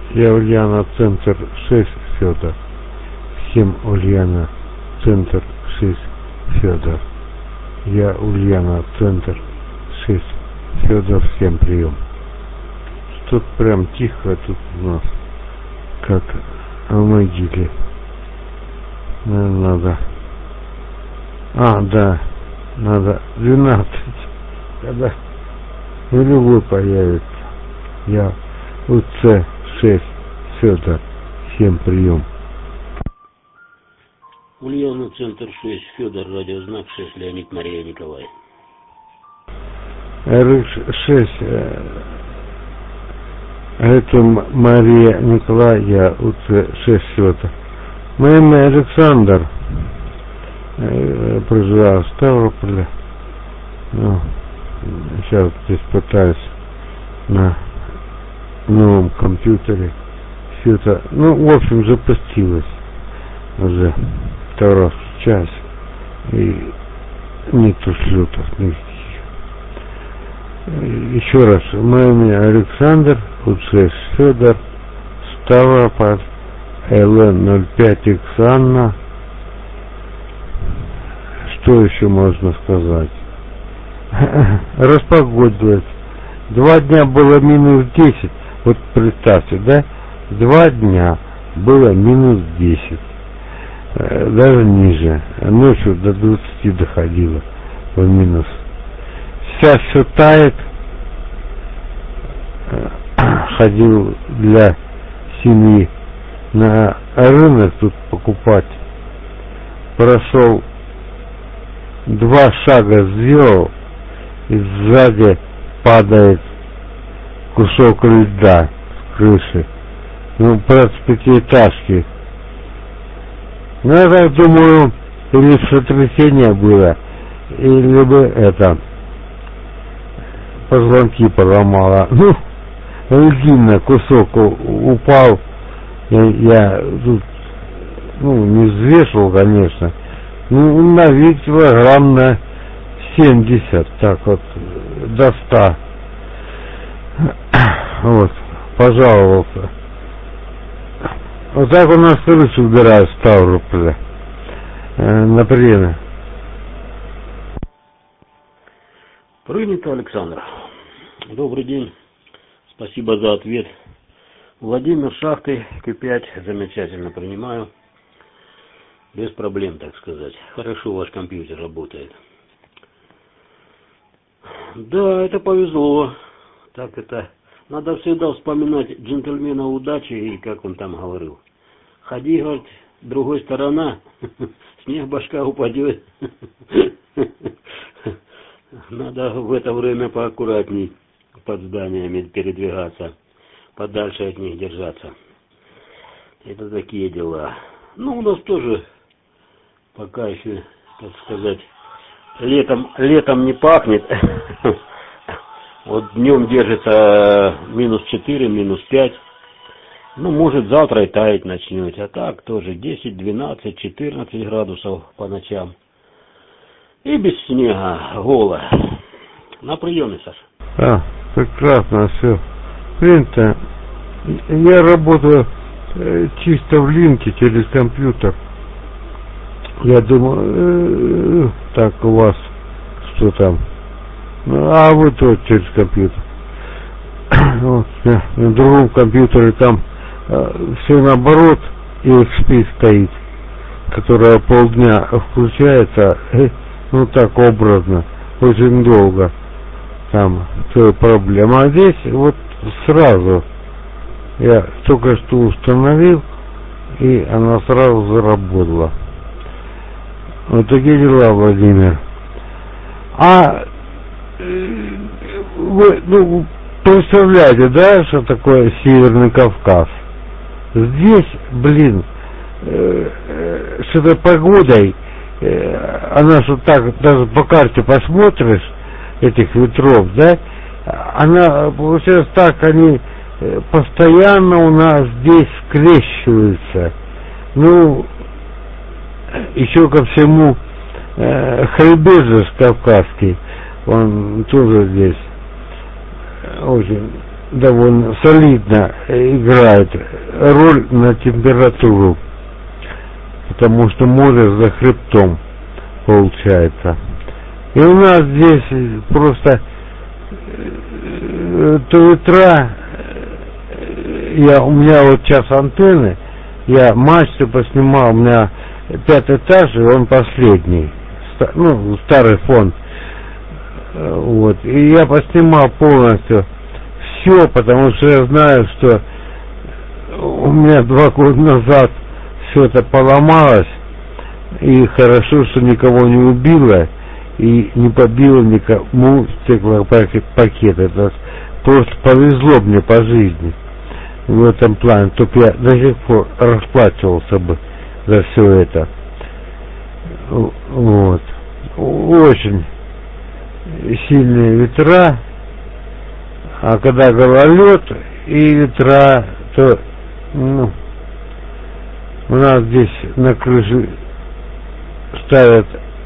Я Ульяна, центр 6, Федор. Всем Ульяна, центр 6, Федор. Я Ульяна, центр 6, Федор, всем прием. Тут прям тихо, тут у нас как в могиле. Надо. Да, надо 12. Когда нулевой появится. Я УЦ6, Федор, всем прием. Ульяна, центр 6, Федор, радиознак 6, Леонид, Мария, Николай. РХ6, это Мария, Николай, я УЦ6, Федор. Мое имя Александр, проживаю в Ставрополе. Сейчас здесь пытаюсь на новом компьютере все это, в общем, запустилось уже второй час, и нету слетов никаких. Еще раз, мое имя Александр, УЦ Федор, Ставрополь, ЛН05X Анна. Что еще можно сказать? Распогодилось. 2 дня было минус 10. Вот представьте, да? 2 дня было минус 10. Даже ниже. Ночью до 20 доходило в минус. Сейчас все тает. Ходил для семьи на рынок тут покупать. Прошел 2 шага сделал, и сзади падает кусок льда с крыши. Правда, с 5-этажки. Я так думаю, или сотрясение было, или бы это позвонки поломало. Льдина кусок упал. Я тут, не взвешивал, конечно. На вид килограмм на 70, так вот, до 100. Вот, пожаловался. Вот так у нас крышу убирают в Ставрополе. Например. Принято, Александр. Добрый день. Спасибо за ответ. Владимир, шахты, Q5, замечательно принимаю. Без проблем, так сказать. Хорошо ваш компьютер работает. Да, это повезло. Так это... Надо всегда вспоминать джентльмена удачи и как он там говорил. Ходи, говорит, другой сторона, снег башка упадет. Надо в это время поаккуратней под зданиями передвигаться, подальше от них держаться. Это такие дела. У нас тоже пока еще, так сказать, летом не пахнет. Вот днем держится минус 4, минус 5. Может завтра и таять начнет. А так тоже 10, 12, 14 градусов по ночам. И без снега, голо. На приеме, Саша. Прекрасно все. Принято. Я работаю чисто в линке через компьютер. Я думаю, так у вас что там? А вы тоже через компьютер. Вот, на другом компьютере там все наоборот, EXP стоит, которая полдня включается, так образно, очень долго. Там все проблема. А здесь вот сразу я только что установил, и она сразу заработала. Вот такие дела, Владимир. Вы, представляете, да, что такое Северный Кавказ? Здесь, что-то погодой, она что так, даже по карте посмотришь, этих ветров, да, она, получается так, они постоянно у нас здесь скрещиваются. Еще ко всему, Хребет Кавказский, он тоже здесь очень довольно солидно играет роль на температуру, потому что море за хребтом получается. И у нас здесь просто то ветра, у меня вот сейчас антенны, я мачты поснимал, у меня 5 этаж, и он последний, ну, старый фонд. Вот. И я поснимал полностью все, потому что я знаю, что у меня 2 года назад все это поломалось, и хорошо, что никого не убило и не побило никому стеклопакет. Это просто повезло мне по жизни в этом плане. Только я до сих пор расплачивался бы за все это. Вот. Очень сильные ветра, а когда гололед и ветра, то у нас здесь на крыше ставят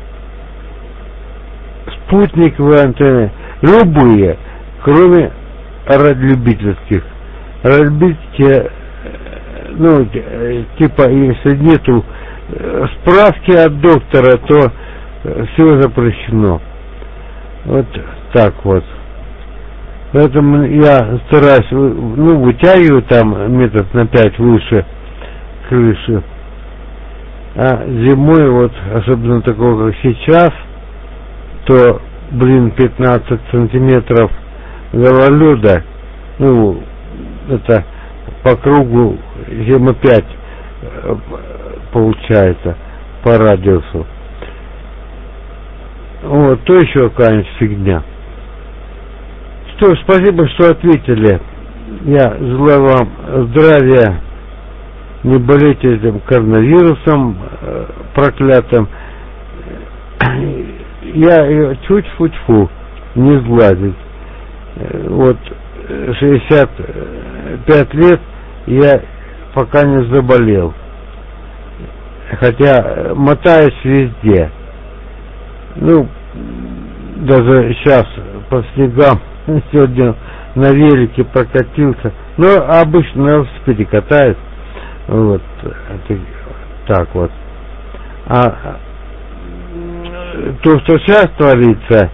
спутниковые антенны, любые, кроме радиолюбительских. Радиолюбительские, ну, типа, если нету справки от доктора, то все запрещено. Вот так вот. Поэтому я стараюсь, ну, вытягиваю там метров на 5 выше крыши. А зимой, вот, особенно такого, как сейчас, то, 15 сантиметров гололеда, ну, это по кругу зима 5 получается по радиусу. Вот, то еще какая-нибудь фигня. Что, спасибо, что ответили. Я желаю вам здравия, не болейте этим коронавирусом проклятым. Я чуть-чуть не сглазить. Вот 65 лет я пока не заболел. Хотя мотаюсь везде. Ну, даже сейчас по снегам сегодня на велике прокатился. Но обычно на велосипеде катаюсь. Вот так вот. А то, что сейчас творится,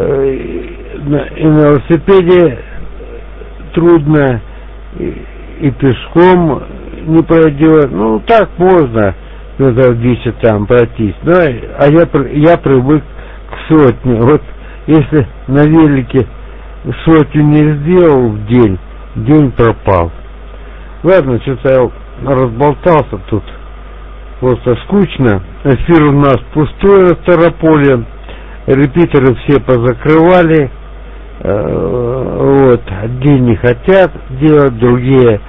и на велосипеде трудно, и пешком не пройдет. Ну, так можно, надо 10 там пройтись. Но, а я привык к сотне. Вот если на велике сотню не сделал в день пропал. Ладно, что-то я разболтался тут. Просто скучно. Эфир у нас пустой на Ставрополе. Репитеры все позакрывали. Вот. Одни не хотят делать, другие.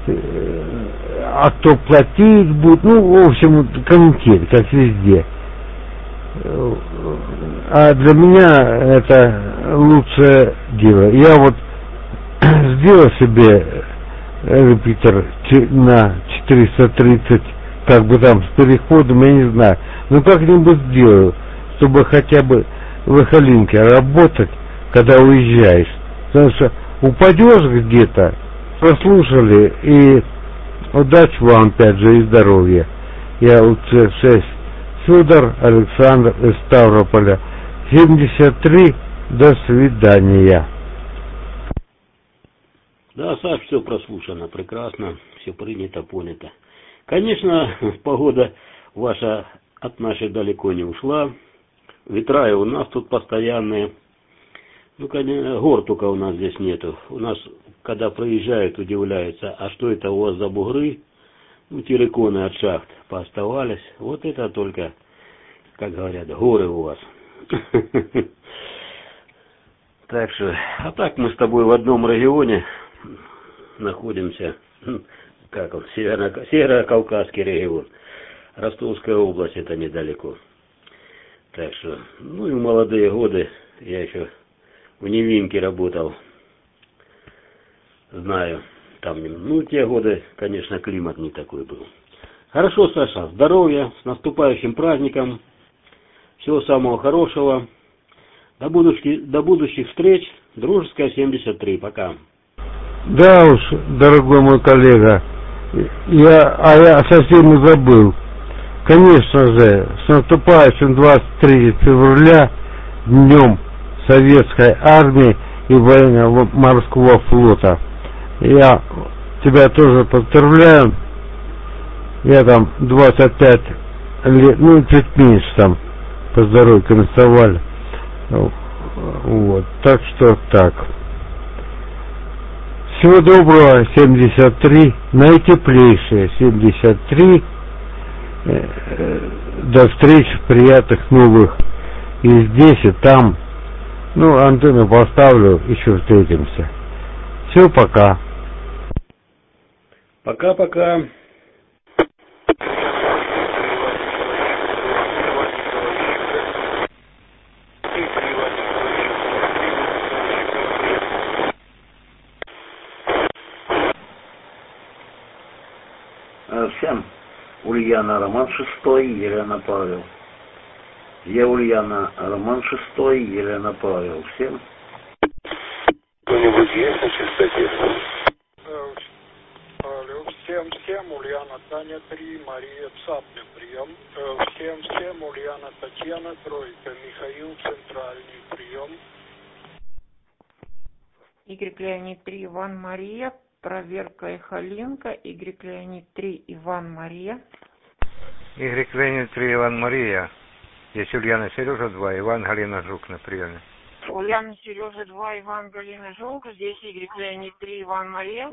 А кто платить будет? Ну, в общем, канитель, как везде. А для меня это лучшее дело. Я вот сделал себе репитер на 430, как бы там с переходом, я не знаю. Но как-нибудь сделаю, чтобы хотя бы в Эхолинке работать, когда уезжаешь. Потому что упадешь где-то, прослушали, и удачи вам опять же и здоровья. Я УЦ-6 Федор Александр из Ставрополя. 73. До свидания. Да, Саш, все прослушано прекрасно, все принято, понято. Конечно, погода ваша от нашей далеко не ушла. Ветра и у нас тут постоянные. Ну, конечно, гор только у нас здесь нету. У нас, когда проезжают, удивляются, а что это у вас за бугры? Ну, терриконы от шахт пооставались. Вот это только, как говорят, горы у вас. Так что, а так мы с тобой в одном регионе находимся, как он, Северо-Кавказский регион. Ростовская область, это недалеко. Так что, ну и в молодые годы я еще в Невинке работал. Знаю, там, ну, те годы, конечно, климат не такой был. Хорошо, Саша, здоровья, с наступающим праздником. Всего самого хорошего. До будущих встреч. Дружеская 73. Пока. Да уж, дорогой мой коллега, я совсем и забыл. Конечно же, с наступающим 23 февраля, днем Советской армии и военно-морского флота. Я тебя тоже поздравляю. Я там 25 лет, ну чуть меньше там по здоровью комиссовали. Вот, так что так. Всего доброго, 73, наитеплейшие 73. До встреч, приятных новых. И здесь, и там. Ну, антенну поставлю, еще встретимся. Все, пока. Пока-пока. Всем Ульяна, роман 6, Елена Павел. Я Ульяна, роман 6, Елена Павел. Всем. Кто-нибудь есть на частоте? Всем, Ульяна, Таня 3, Мария, Цапля, прием. Всем, Ульяна, Татьяна, Тройка, Михаил, Центральный, прием. Y Леонид 3, Иван Мария, проверка Эхолинка, Y Леонид 3, Иван Мария. Y Леонид 3, Иван Мария. Есть Ульяна, Сережа 2, Иван, Галина, Жук на приеме. Ульяна, Сережа 2, Иван, Галина, Жук. Здесь Y Леонид 3, Иван Мария.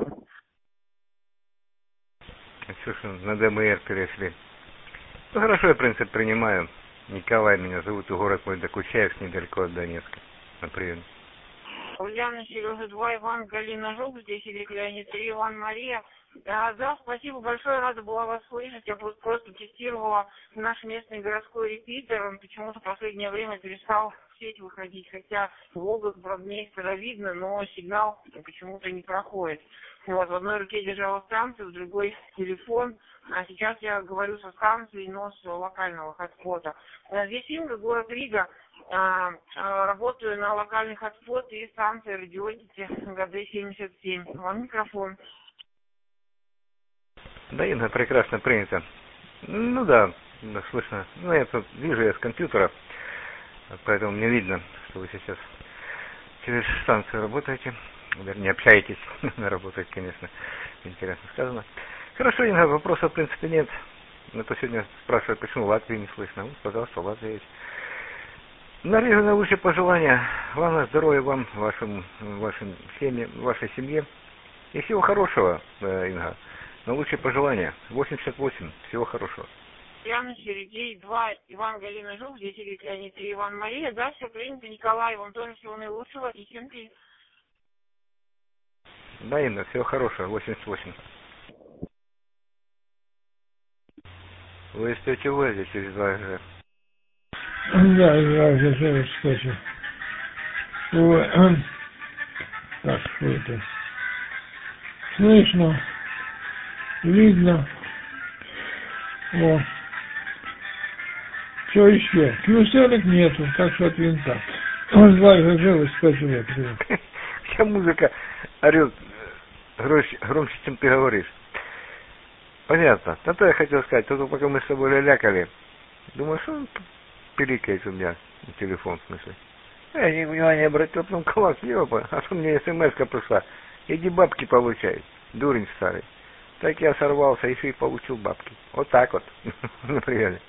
Слушай, на ДМР перешли. Ну хорошо, я принцип принимаю. Николай меня зовут, и город мой Докучаевск, недалеко от Донецка. На приеме. Ульяна, Сережа 2, Иван, Галина, Жук. Здесь Y Леонид 3, Иван Мария. Да, спасибо большое, рада была вас слышать. Я просто тестировала наш местный городской репитер. Он почему-то в последнее время перестал в сеть выходить, хотя в логах, правда, некогда видно, но сигнал почему-то не проходит. Вот, в одной руке держала станцию, в другой телефон, а сейчас я говорю со станции, но с локального хотспота. Здесь Инга, город Рига. Работаю на локальный хотспот и станции радиотики ГД-77. Вам микрофон. Да, Инна, прекрасно принято. Ну да, слышно. Ну, я тут вижу, я с компьютера, поэтому мне видно, что вы сейчас через станцию работаете. Вернее, общаетесь. Работаете, конечно. Интересно сказано. Хорошо, Инна, вопросов в принципе нет. Но то сегодня спрашивают, почему в Латвии не слышно. Ну, пожалуйста, Латвия есть. Наверное, наилучшие пожелания. Главное, здоровья вам, вашей семье. И всего хорошего, Инга. Наилучшие пожелания. 88. Всего хорошего. Яна, Сергей, 2, Иван, Галина, Жук. Здесь Y Леонид 3, Иван Мария. Да, все принято. Николай, вам тоже всего наилучшего. И семьи. Да, Инна, всего хорошего. 88. Вы из тетей Вози через 2G. Да, я же скажу. Так, что это? Слышно, видно. О. Что еще? Кюселек нету, так что от винта. Он 2G, скажи, Вся музыка орет громче, чем ты говоришь. Понятно. А то я хотел сказать, только пока мы с тобой лялякали, думаю, что он пиликает у меня на телефон, в смысле. Я не внимания обратил, потом класс, ёпа, а то мне смс-ка пришла. Иди бабки получай, дурень старый. Так я сорвался, еще и получил бабки. Вот так вот, например.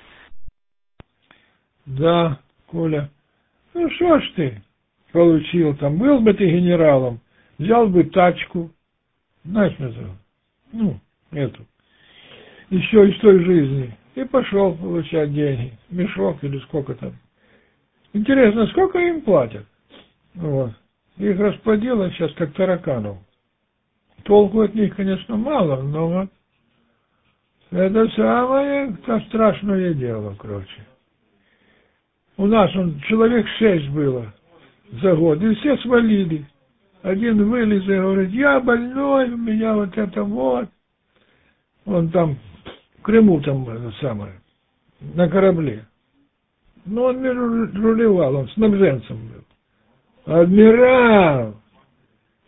Да, Коля. Ну что ж ты получил там? Был бы ты генералом, взял бы тачку, знаешь, назову, ну, эту, еще из той жизни, и пошел получать деньги, мешок или сколько там. Интересно, сколько им платят? Вот. Их расплодило сейчас как тараканов. Толку от них, конечно, мало, но вот это самое страшное дело, короче. У нас человек 6 было за год, и все свалили. Один вылез и говорит, я больной, у меня вот это вот. Он там, в Крыму там, это самое, на корабле. Ну, он рулевал, он снабженцем был. Адмирал!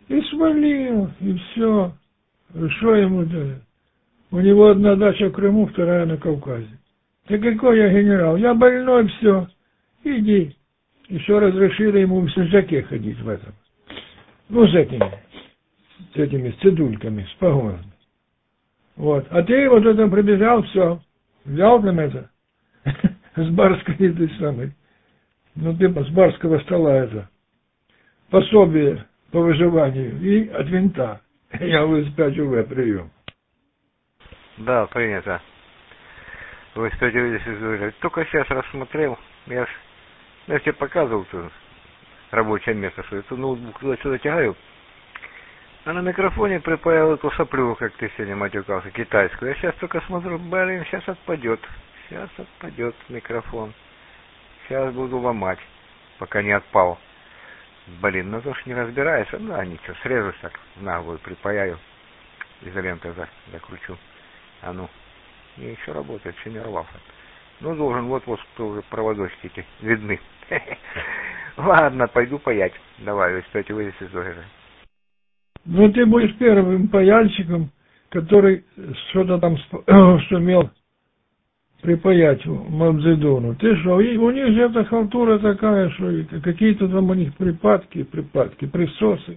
И свалил, и все. Что ему дали? У него одна дача в Крыму, вторая на Кавказе. Да какой я генерал? Я больной, все. Иди. Еще разрешили ему в сюржаке ходить в этом. Ну, с этими цедульками, с погонами. Вот. А ты вот это прибежал, все. Взял там это. С барской этой самой. Ну, типа с барского стола это. Пособие по выживанию. И от винта. Я в СП прием. Да, принято. Вы кстати, только сейчас рассмотрел. Я тебе показывал тут рабочее место, что я ноутбук туда-сюда тягаю. А на микрофоне припаял эту соплю, как ты сегодня матюкался, китайскую. Я сейчас только смотрю, блин, сейчас отпадет. Сейчас отпадет микрофон. Сейчас буду ломать, пока не отпал. Блин, ну то ж не разбирается. Ну, а ничего, срежусь так, в наглую припаяю. Изолентой закручу. А ну, и еще работает, еще не рвался. Ну, должен, вот уже проводочки эти видны. Ладно, пойду паять. Давай, успейте вылезти из дождя. Ну, ты будешь первым паяльщиком, который что-то там сумел припаять Мавзедону. Ты что, у них же эта халтура такая, что какие-то там у них припадки, присосы.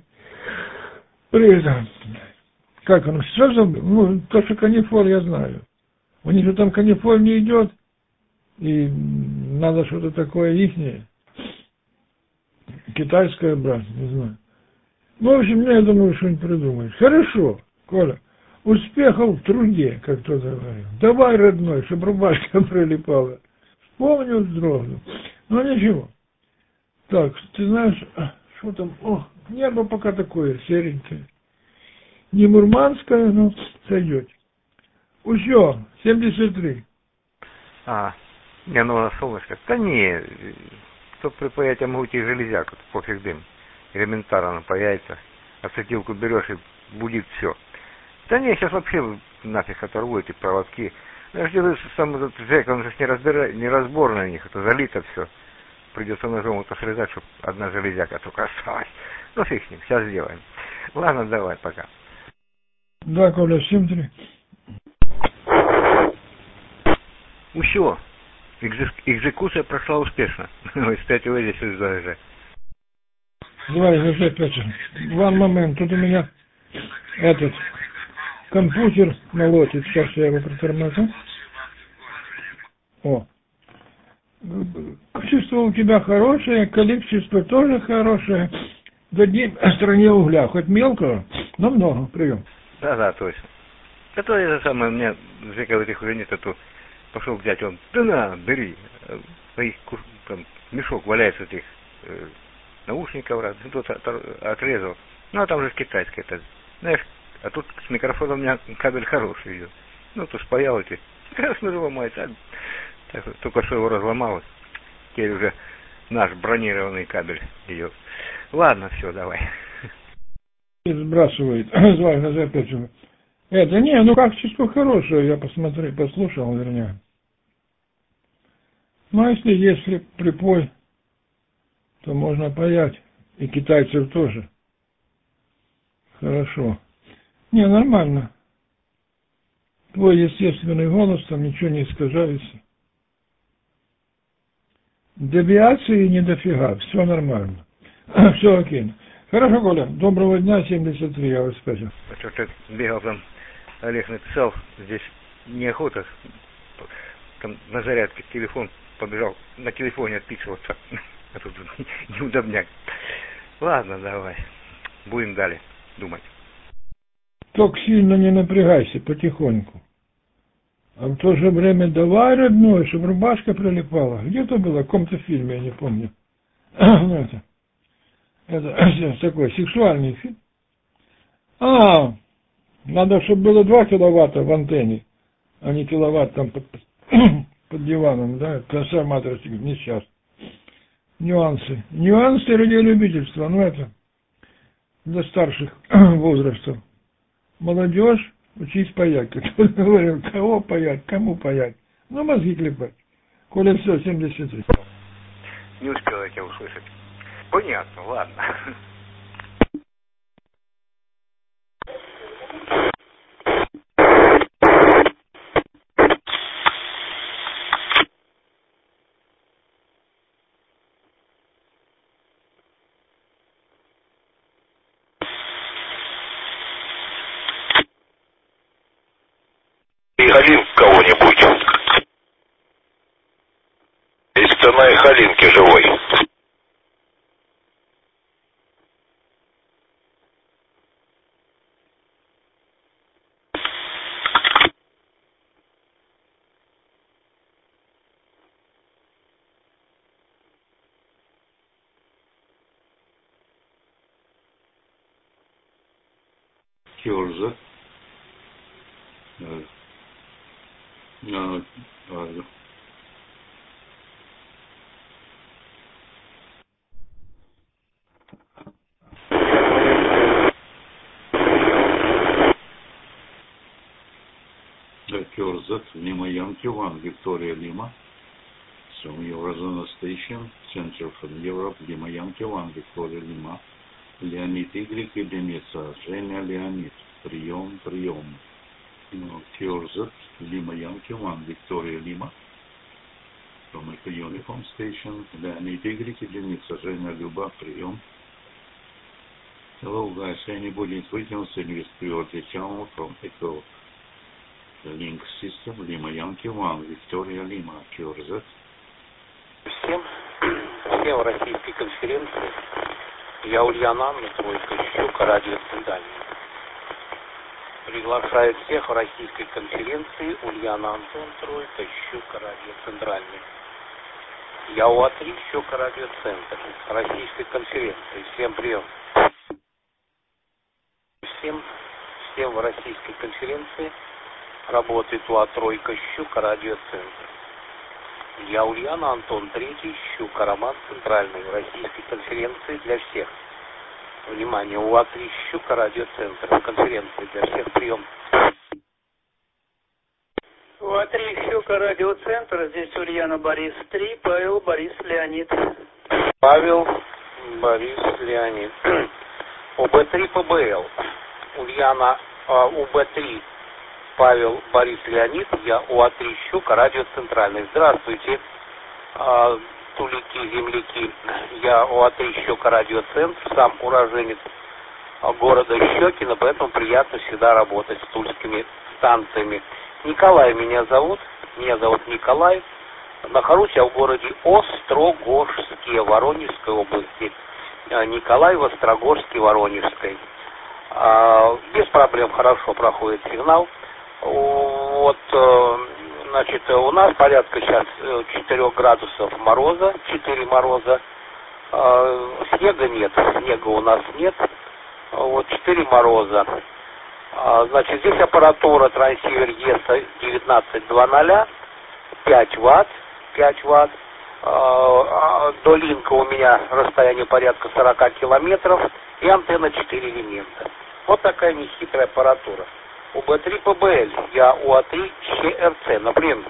Как оно, что забыл? Ну, то, что канифоль, я знаю. У них же там канифоль не идет, и надо что-то такое ихнее. Китайское брать, не знаю. Ну, в общем, я думаю, что-нибудь придумаешь. Хорошо, Коля. Успехов в труде, как кто-то говорил. Давай, родной, чтобы рубашка прилипала. Вспомнил, вздрогнул. Ну, ничего. Так, ты знаешь, что там? О, небо пока такое, серенькое. Не мурманское, но сойдет. Усё, 73. Не, ну на солнышко. Да не, чтобы припаять, я могу тебе железяку, пофиг дым. Элементарно паяется. Ацетилку берешь и будет все. Да не, сейчас вообще нафиг оторву эти проводки. Я же сам этот Джек, он же неразборный на них, это залито все. Придется ножом это срезать, чтобы одна железяка только осталась. Ну фиг с ним, сейчас сделаем. Ладно, давай, пока. Да, Коля, 7-3. Усё. Экзекуция прошла успешно. Опять вылез из ДЖ. Давай, опять. One момент. Тут у меня этот компьютер молотит. Сейчас я его приторможу. О. Качество у тебя хорошее, количество тоже хорошее. Дадим стране угля. Хоть мелкого, но много. Прием. Да, точно. Это же самое, у меня Жека этих уже нет, а то пошел взять, он, да на, бери. Там мешок валяется этих наушников, тут отрезал. Ну, а там же китайское это. Знаешь, а тут с микрофоном у меня кабель хороший идет. Ну, то спаял эти. Прекрасно ломается. Так, только что его разломалось. Теперь уже наш бронированный кабель идет. Ладно, все, давай. Сбрасывает. Звай, опять же. Это, не, ну качество хорошее, я послушал, вернее. Ну, а если припой, то можно паять. И китайцев тоже. Хорошо. Не, нормально. Твой естественный голос, там ничего не искажается. Девиации не дофига, все нормально. Все окей. Хорошо, Коля, доброго дня, 73, я вас спасибо. А что ты бегал там, Олег написал, здесь неохота, там на зарядке телефон побежал, на телефоне отписываться, а тут неудобняк. Ладно, давай, будем далее думать. Только сильно не напрягайся, потихоньку. А в то же время давай, родной, чтобы рубашка прилипала. Где то было? В каком-то фильме, я не помню. Это такой сексуальный фильм. Надо, чтобы было 2 киловатта в антенне, а не киловатт там под диваном, да? Трансформатор не сейчас. Нюансы. Нюансы радиолюбительства, ну это для старших возрастов. Молодежь, учись паять. Кто говорил, кого паять, кому паять. Ну, мозги клепать. Коля, все, 73. Не успел я тебя услышать. Понятно, ладно. Халин кого-нибудь. Если кто на Халинке живой. Кёрза. Кёрзат, Лима Янки, One, Victoria Lima. From Eurozone Station, Center from Europe, Lima Янки, One, Victoria Lima. Леонид Y, единица. Женя Леонид. Прием, прием. Кёрзат, Лима Янки, One, Victoria Lima. From Eco Uniform Station, Leonid Y, единица. Женя Люба, прием. Hello guys, anybody in frequency with priority channel from Eco Link System, Lima Янки 1, Victoria Lima, Кёрзат. Всем в российской конференции. Я Ульяна Анна, тройка, Щука, радио Центральный. Приглашаю всех в российской конференции. Ульяна Антон, тройка, Щука, радио Центральный. Я УА-3, Щука, радио Центр. Российской конференции. Всем прием. Всем в российской конференции. Работает УА-3, Щука, радио Центр. Я Ульяна Антон, 3, Щука, Роман Центральный. В российской конференции для всех. Внимание, УА-3, Щука, радио Центр. Конференции для всех, прием. УА-3, Щука, радио Центр. Здесь Ульяна, Борис 3, Павел, Борис, Леонид. Павел, Борис, Леонид. УБ-3, ПБЛ. Ульяна, УБ-3, Павел, Борис, Леонид. Я УА-3, Щука, радио Центральный. Здравствуйте, тулики, земляки. Я УА-3, Щука, радио Центр. Сам уроженец города Щекино, поэтому приятно всегда работать с тульскими станциями. Николай меня зовут Николай. Нахожусь я в городе Острогожске, Воронежской области. Николай в Острогожске, Воронежской. Без проблем хорошо проходит сигнал. Вот, значит, у нас порядка сейчас 4 градусов мороза, 4 мороза. Снега нет, снега у нас нет. Вот 4 мороза. Значит, здесь аппаратура трансивер ЕС-1920, 5 ватт. До линка у меня расстояние порядка 40 километров и антенна 4 элемента. Вот такая нехитрая аппаратура. УБ-3 ПБЛ, я УА-3 ЧРЦ, например.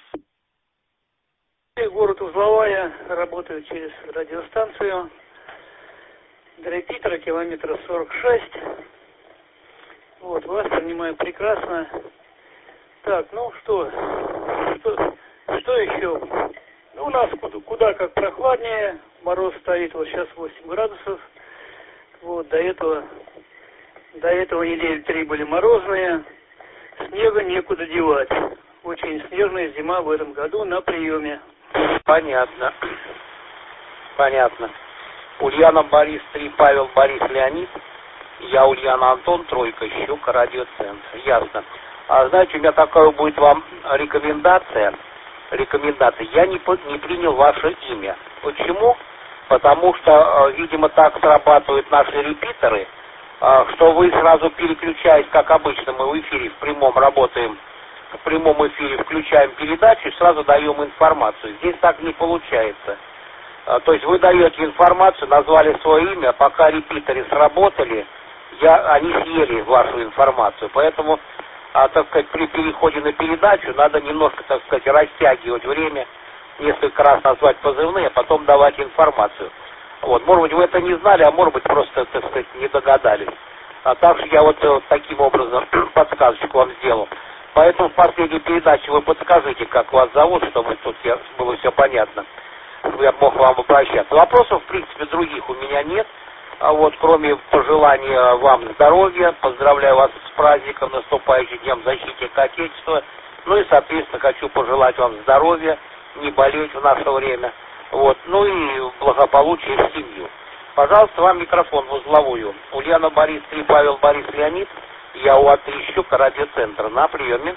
Город Узловая, работаю через радиостанцию. До репитера километра 46. Вот, вас понимаю прекрасно. Так, ну что еще? Ну, у нас куда как прохладнее. Мороз стоит, вот сейчас 8 градусов. Вот, до этого недели 3 были морозные. Снега некуда девать. Очень снежная зима в этом году на приеме. Понятно. Ульяна, Борис 3, Павел, Борис, Леонид. Я Ульяна Антон, 3, Щука, радио Центр. Ясно. Знаете, у меня такая будет вам рекомендация. Я не принял ваше имя. Почему? Потому что, видимо, так срабатывают наши репитеры, что вы сразу переключаетесь, как обычно, мы в эфире в прямом работаем, в прямом эфире включаем передачу и сразу даем информацию. Здесь так не получается. То есть вы даете информацию, назвали свое имя, пока репитеры сработали, они съели вашу информацию. Поэтому, так сказать, при переходе на передачу надо немножко, так сказать, растягивать время, несколько раз назвать позывные, а потом давать информацию. Вот, может быть, вы это не знали, а может быть, просто, так сказать, не догадались. Так что я вот таким образом подсказочку вам сделал. Поэтому в последней передаче вы подскажите, как вас зовут, чтобы тут было все понятно, чтобы я мог вам обращаться. Вопросов, в принципе, других у меня нет. Вот, кроме пожелания вам здоровья, поздравляю вас с праздником, наступающим Днем защитника Отечества. Ну и, соответственно, хочу пожелать вам здоровья, не болеть в наше время. Вот, ну и благополучия в семью. Пожалуйста, вам микрофон в узловую. Ульяна Борис 3, Павел Борис Леонид. Я у Щука, радиоцентр. На приеме.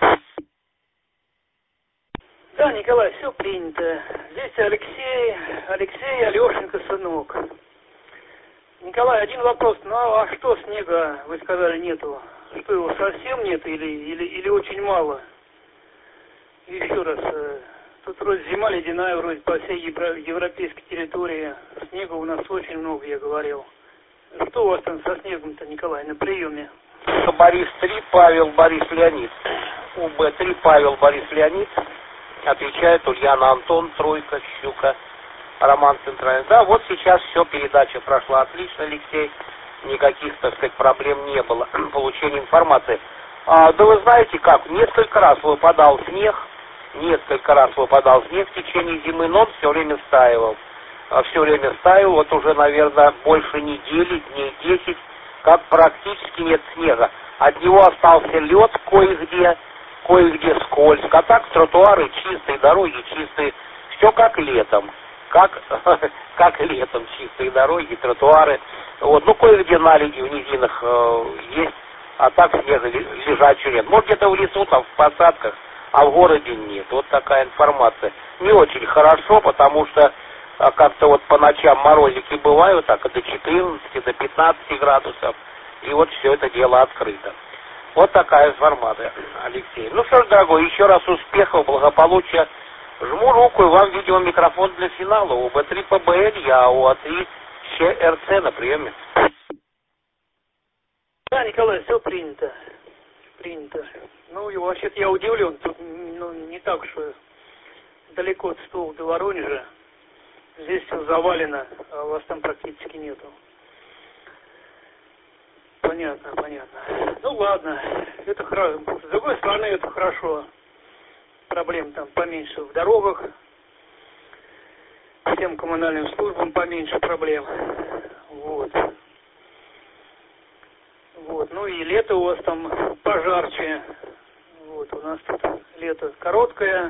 Да, Николай, все принято. Здесь Алексей Алешенька, сынок. Николай, один вопрос. Ну а что снега, вы сказали, нету? Что его совсем нет или очень мало? Еще раз, тут вроде зима ледяная, вроде по всей европейской территории. Снега у нас очень много, я говорил. Что у вас там со снегом-то, Николай, на приеме? Борис 3, Павел Борис Леонид. УБ3, Павел Борис Леонид. Отвечает Ульяна Антон, Тройка, Щука, Роман Центральный. Да, вот сейчас все, передача прошла отлично, Алексей. Никаких, так сказать, проблем не было получения информации. Да вы знаете как, несколько раз выпадал снег в течение зимы, но он все время стаивал. Вот уже, наверное, больше недели, дней 10, как практически нет снега. От него остался лед кое-где скользко, а так тротуары чистые, дороги чистые, все как летом. Как летом чистые дороги, тротуары. Вот, ну кое-где наледи в низинах есть, а так снега лежачего нет. Может где-то в лесу, там в посадках, а в городе нет. Вот такая информация. Не очень хорошо, потому что как-то вот по ночам морозики бывают, так до 14, до 15 градусов. И вот все это дело открыто. Вот такая информация, Алексей. Ну что ж, дорогой, еще раз успехов, благополучия. Жму руку, и вам видеомикрофон для финала. УБ3 ПБЛ, я УА3 ЧРЦ на приеме. Да, Николай, все принято. Ну и вообще-то я удивлен, тут не так уж далеко от Стула до Воронежа. Здесь все завалено, а у вас там практически нету. Понятно. Ну ладно, это хорошо. С другой стороны, это хорошо. Проблем там поменьше в дорогах. Всем коммунальным службам поменьше проблем. Вот. Ну и лето у вас там пожарче. Вот, у нас тут лето короткое,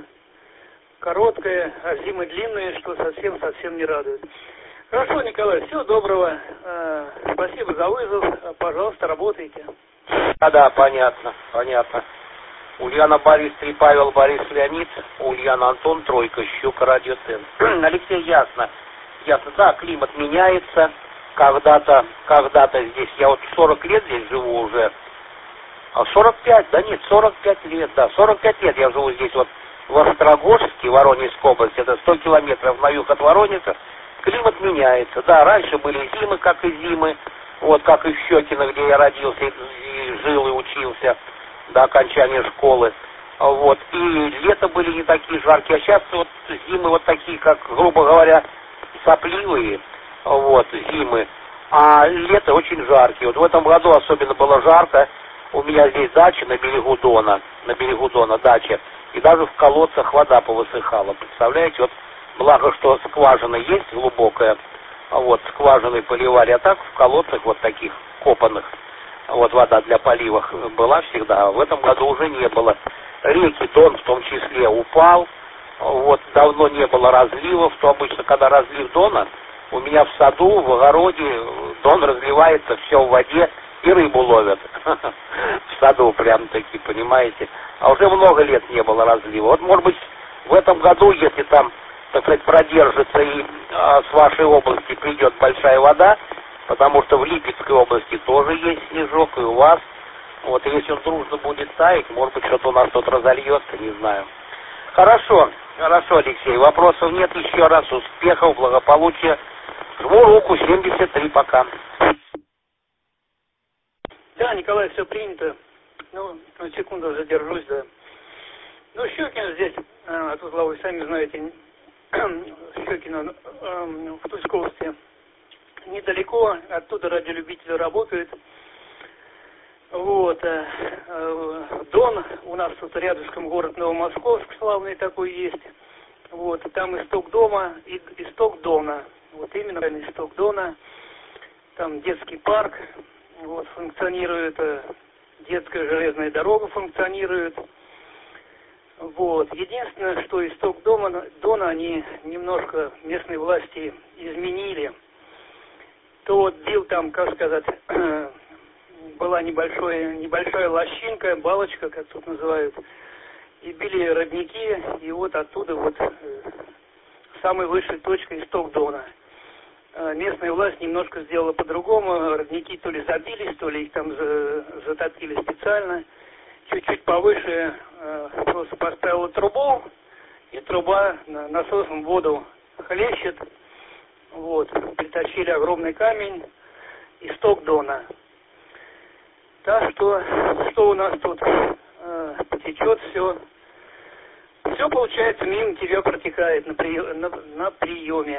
а зимы длинные, что совсем не радует. Хорошо, Николай, всего доброго. Спасибо за вызов. Пожалуйста, работайте. Да, понятно. Ульяна Борис 3, Павел Борис Леонид, Ульяна Антон, Тройка, Щука, радиоцентр. Алексей, ясно. Да, климат меняется. Когда-то здесь, я вот 40 лет здесь живу уже. 45 лет, да. 45 лет я живу здесь вот в Острогожске, Воронежской области. Это 100 километров на юг от Воронежа. Климат меняется. Да, раньше были зимы, как и зимы. Вот как и в Щекино, где я родился и жил, и учился до окончания школы. Вот. И лето были не такие жаркие, а сейчас вот зимы вот такие, как, грубо говоря, сопливые, вот, зимы, а лето очень жаркие. Вот в этом году особенно было жарко. У меня здесь дача на берегу Дона дача, и даже в колодцах вода повысыхала. Представляете, вот благо, что скважина есть глубокая, вот, скважиной поливали, а так в колодцах вот таких копанных, вот, вода для полива была всегда, а в этом году уже не было. Реки, Дон в том числе, упал, вот, давно не было разливов, то обычно, когда разлив Дона, у меня в саду, в огороде, Дон разливается, все в воде, и рыбу ловят в саду прям-таки, понимаете. А уже много лет не было разлива. Вот, может быть, в этом году, если там, так сказать, продержится и с вашей области придет большая вода, потому что в Липецкой области тоже есть снежок, и у вас. Вот, и если он дружно будет таять, может быть, что-то у нас тут разольется, не знаю. Хорошо, Алексей, вопросов нет. Еще раз успехов, благополучия. Жму руку, 73, пока. Да, Николай, все принято. Ну, секунду задержусь, да. Ну, Щекино здесь, от узла, вы сами знаете, Щекино в Тульской области недалеко, оттуда радиолюбители работают. Вот, Дон, у нас тут рядышком город Новомосковск, славный такой есть. Вот, там исток дома и исток Дона. Вот именно исток Дона. там детский парк, вот, функционирует, детская железная дорога функционирует. Вот. Единственное, что исток Дона они немножко местные власти изменили. То вот бил там, как сказать, была небольшая лощинка, балочка, как тут называют, и били родники, и вот оттуда вот самой высшей точкой исток Дона. Местная власть немножко сделала по-другому, родники то ли забились, то ли их там затопили специально. Чуть-чуть повыше просто поставила трубу, и труба насосом воду хлещет. Вот, притащили огромный камень, исток Дона. Так что у нас тут потечет все. Все, получается, мимо тебя протекает на приеме.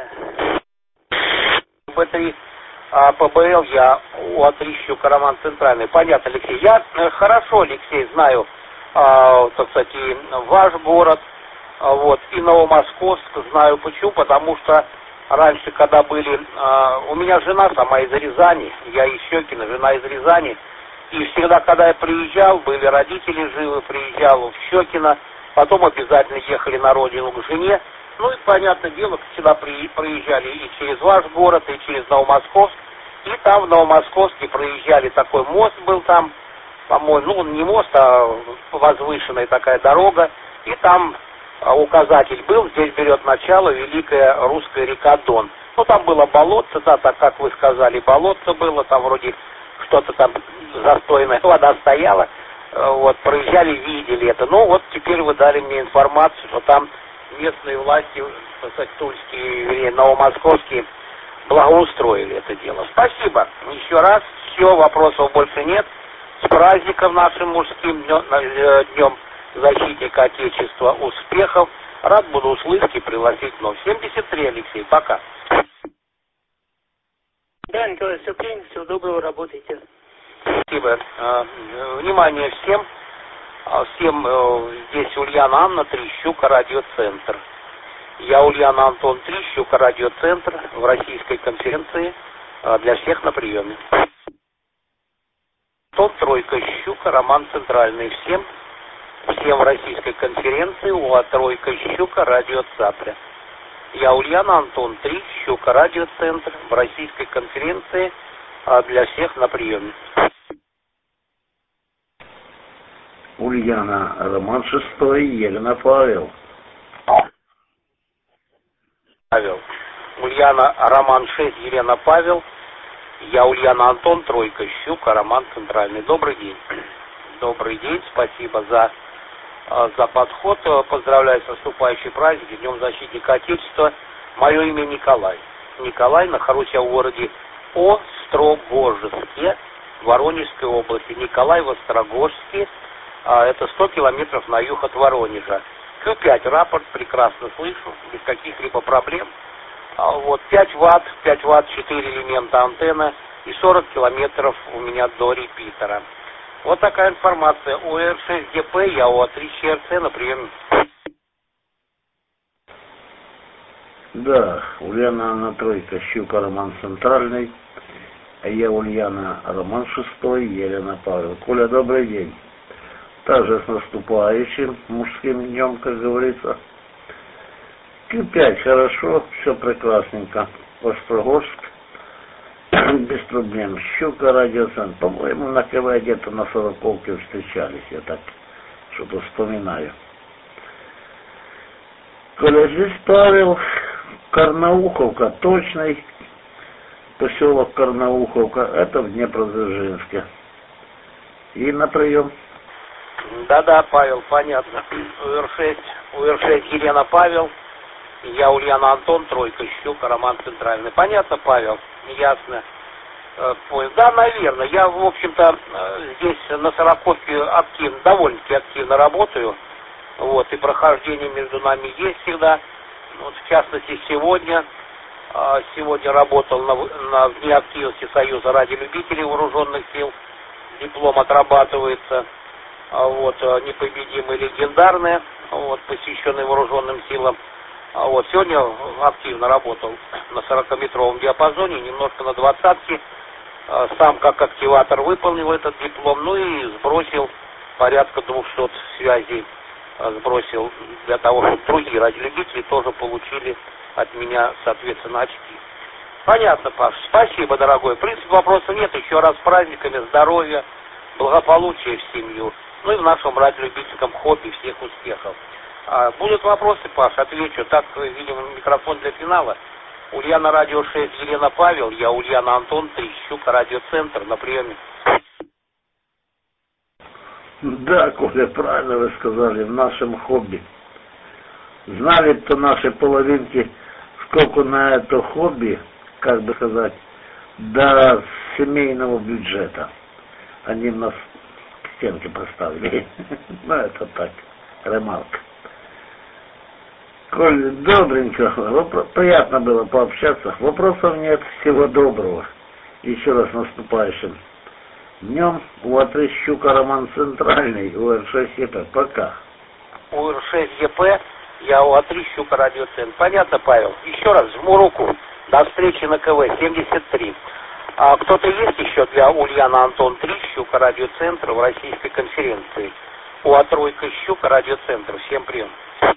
Б3 ПБЛ я у Отрищу Роман Центральный. Понятно, Алексей. Я хорошо, Алексей, знаю, так сказать, и ваш город, вот, и Новомосковск знаю. Почему? Потому что раньше, когда были... у меня жена сама из Рязани, я из Щекина, жена из Рязани. И всегда, когда я приезжал, были родители живы, приезжал в Щекино, потом обязательно ехали на родину к жене. Ну и, понятное дело, сюда проезжали и через ваш город, и через Новомосковск. И там в Новомосковске проезжали, такой мост был там, по-моему, ну не мост, а возвышенная такая дорога. И там указатель был, здесь берет начало великая русская река Дон. Ну там было болотце, да, так как вы сказали, болотце было, там вроде что-то там застойная вода стояла. Вот, проезжали, видели это. Ну вот теперь вы дали мне информацию, что там местные власти, так сказать, тульские, вернее, новомосковские, благоустроили это дело. Спасибо еще раз. Все, вопросов больше нет. С праздником нашим мужским, днем защитника Отечества, успехов. Рад буду услышать и пригласить вновь. 73, Алексей, пока. Да, Николай, все принято, всего доброго, работайте. Спасибо. Внимание всем. Всем здесь Ульяна Анна Трещука, радиоцентр. Я Ульяна Антон Трещука, радиоцентр в российской конференции для всех на приеме. Антон Тройка Щука, Роман Центральный. Всем в российской конференции УА Тройка Щука, радио Цапля. Я Ульяна Антон Трещука, радиоцентр в российской конференции для всех на приеме. Ульяна, Роман 6, Елена Павел. Ульяна, Роман 6, Елена Павел. Я Ульяна Антон, Тройка Щука, Роман Центральный. Добрый день. Добрый день, спасибо за подход. Поздравляю с наступающим праздником, Днем Защитника Отечества. Мое имя Николай. Николай, нахожусь я в городе Острогожске, Воронежской области. Николай в Острогожске. Это 100 километров на юг от Воронежа. Q5 рапорт, прекрасно слышу, без каких-либо проблем. Вот 5 ватт, 4 элемента антенна и 40 километров у меня до репитера. Вот такая информация. У УР6ДП, я у Отрища РЦ на приеме. Да, Ульяна Анна Тройка, Щука, Роман Центральный. Я Ульяна, Роман 6, Елена Павел. Коля, добрый день. Также с наступающим мужским днем, как говорится. Q5 хорошо, все прекрасненько. Острогожск, без проблем. Щука, радиоцентр. По-моему, на КВ где-то на 40-ке встречались, я так что-то вспоминаю. Коля, здесь Павел, Карнауховка, точный поселок Карнауховка, это в Днепродзержинске. И на прием. Да, Павел, понятно. УР6 Елена Павел. Я Ульяна Антон, Тройка Щука, Роман Центральный. Понятно, Павел? Ясно. Да, наверное. Я, в общем-то, здесь на 40-ке довольно-таки активно работаю. Вот, и прохождение между нами есть всегда. Вот, в частности, сегодня работал на Дне активности Союза радиолюбителей вооруженных сил. Диплом отрабатывается. Вот, непобедимые, легендарные, вот, посвященные вооруженным силам. Вот, сегодня активно работал на 40-метровом диапазоне, немножко на 20-ке. Сам как активатор выполнил этот диплом, ну и сбросил порядка 200 связей, сбросил для того, чтобы другие радиолюбители тоже получили от меня, соответственно, очки. Понятно, Паш. Спасибо, дорогой. В принципе, вопросов нет. Еще раз с праздниками, здоровья, благополучия в семью. Ну и в нашем радиолюбительском хобби всех успехов. Будут вопросы, Паш, отвечу. Так, видимо, микрофон для финала. Ульяна, Радио 6, Елена, Павел. Я Ульяна, Антон, Трещук, Радиоцентр, на приеме. Да, Коля, правильно вы сказали, в нашем хобби. Знали-то наши половинки, сколько на это хобби, как бы сказать, до семейного бюджета. Они нас к стенке поставили. Ну, это так, ремарка. Коль, добренько, приятно было пообщаться. Вопросов нет, всего доброго. Еще раз наступающим днем. УА-3 Щука, Роман Центральный, УР-6 ЕП. Пока. УР-6 ЕП, я УА-3 Щука, Радиоцентр. Понятно, Павел? Еще раз жму руку. До встречи на КВ-73. А кто-то есть еще для Ульяна, Антон, 3 Щука, Радиоцентр в российской конференции? УА-3 Щука, Радиоцентр. Всем прием.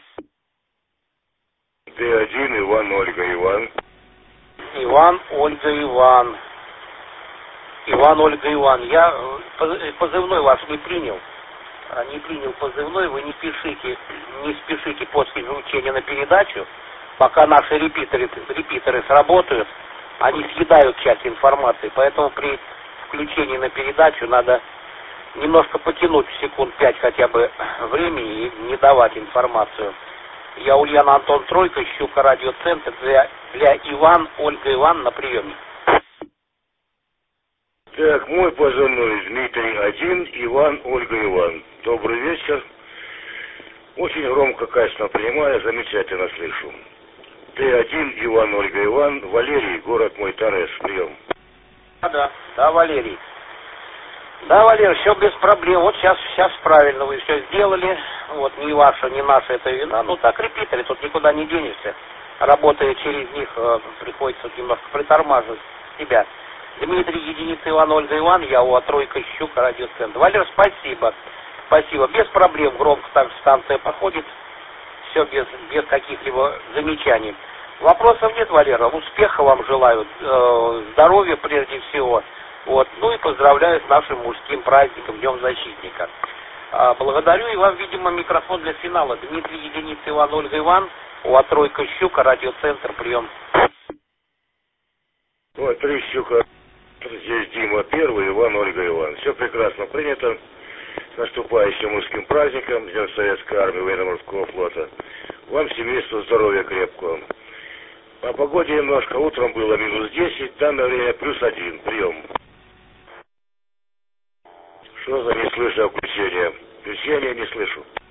Т1, Иван, Ольга, Иван. Иван, Ольга, Иван. Иван, Ольга, Иван. Я позывной ваш не принял. Не принял позывной. Вы не спешите после включения на передачу. Пока наши репитеры сработают, они съедают часть информации. Поэтому при включении на передачу надо немножко потянуть секунд 5 хотя бы времени и не давать информацию. Я Ульяна, Антон, Тройка, Щука, Радиоцентр для Иван, Ольга, Иван на приеме. Так, мой позывной Дмитрий 1, Иван, Ольга, Иван. Добрый вечер. Очень громко, качественно принимаю, замечательно слышу. Т1, Иван, Ольга, Иван, Валерий, город мой, Торрес, прием. Да, Валерий. Да, Валерий, все без проблем. Вот сейчас правильно вы все сделали. Вот не ваша, не наша это вина. Ну так репитеры, тут никуда не денешься. Работая через них, приходится немножко притормаживать себя. Дмитрий, единица, Иван, Ольга, Иван, я УА-3 Щука, Радиоцентр. Валер, спасибо. Спасибо. Без проблем громко так станция проходит. Все без каких-либо замечаний. Вопросов нет, Валера. Успеха вам желаю. Здоровья прежде всего. Вот. Ну и поздравляю с нашим мужским праздником, Днем Защитника. Благодарю, и вам, видимо, микрофон для финала. Дмитрий, единица, Иван, Ольга, Иван, УА-3 Щука, Радиоцентр, прием. УА-3 Щука, здесь Дима 1, Иван, Ольга, Иван. Все прекрасно принято. С наступающим мужским праздником, Днем Советской Армии, Военно-Морского флота. Вам, семейству, здоровья крепкого. По погоде немножко, утром было -10, в данное время +1, прием. Что за не слышу включение? Включение не слышу.